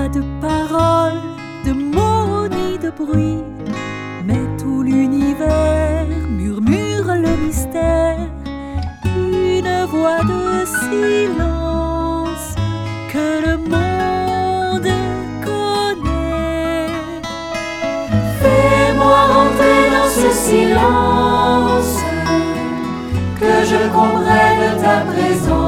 pas de paroles, de mots ni de bruit, mais tout l'univers murmure le mystère, une voix de silence que le monde connaît. Fais-moi rentrer dans ce silence, que je comprenne ta présence.